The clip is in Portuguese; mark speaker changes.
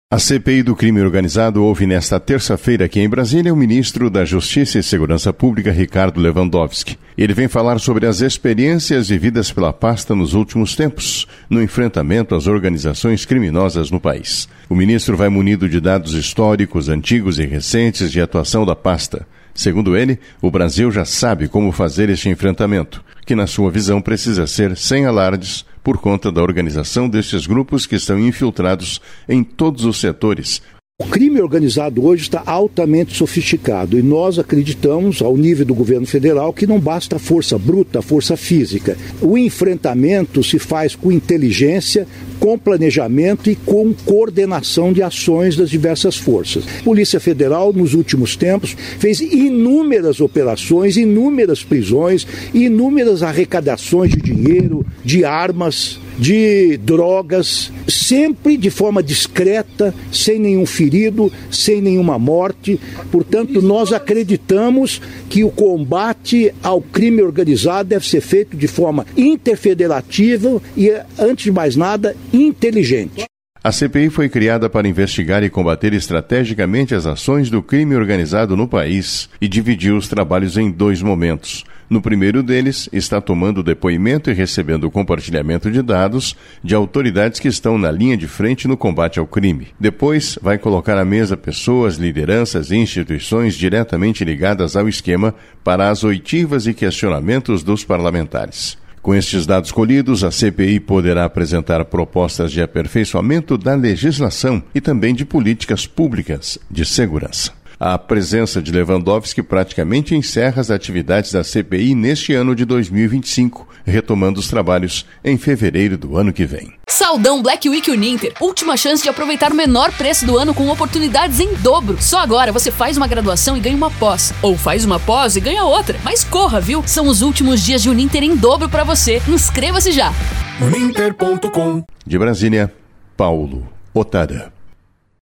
Speaker 1: A CPI do crime organizado ouve nesta terça-feira aqui em Brasília o ministro da Justiça e Segurança Pública, Ricardo Lewandowski. Ele vem falar sobre as experiências vividas pela pasta nos últimos tempos, no enfrentamento às organizações criminosas no país. O ministro vai munido de dados históricos, antigos e recentes de atuação da pasta. Segundo ele, o Brasil já sabe como fazer este enfrentamento, que na sua visão precisa ser sem alardes, por conta da organização destes grupos que estão infiltrados em todos os setores.
Speaker 2: O crime organizado hoje está altamente sofisticado e nós acreditamos, ao nível do governo federal, que não basta a força bruta, a força física. O enfrentamento se faz com inteligência, com planejamento e com coordenação de ações das diversas forças. A Polícia Federal, nos últimos tempos, fez inúmeras operações, inúmeras prisões, inúmeras arrecadações de dinheiro, de armas, de drogas, sempre de forma discreta, sem nenhum ferido, sem nenhuma morte. Portanto, nós acreditamos que o combate ao crime organizado deve ser feito de forma interfederativa e, antes de mais nada, inteligente.
Speaker 1: A CPI foi criada para investigar e combater estrategicamente as ações do crime organizado no país e dividiu os trabalhos em 2 momentos. No primeiro deles, está tomando depoimento e recebendo compartilhamento de dados de autoridades que estão na linha de frente no combate ao crime. Depois, vai colocar à mesa pessoas, lideranças e instituições diretamente ligadas ao esquema para as oitivas e questionamentos dos parlamentares. Com estes dados colhidos, a CPI poderá apresentar propostas de aperfeiçoamento da legislação e também de políticas públicas de segurança. A presença de Lewandowski praticamente encerra as atividades da CPI neste ano de 2025, retomando os trabalhos em fevereiro do ano que vem.
Speaker 3: Saldão Black Week Uninter. Última chance de aproveitar o menor preço do ano com oportunidades em dobro. Só agora você faz uma graduação e ganha uma pós. Ou faz uma pós e ganha outra. Mas corra, viu? São os últimos dias de Uninter em dobro para você. Inscreva-se já.
Speaker 4: Uninter.com.
Speaker 1: De Brasília, Paulo Otara.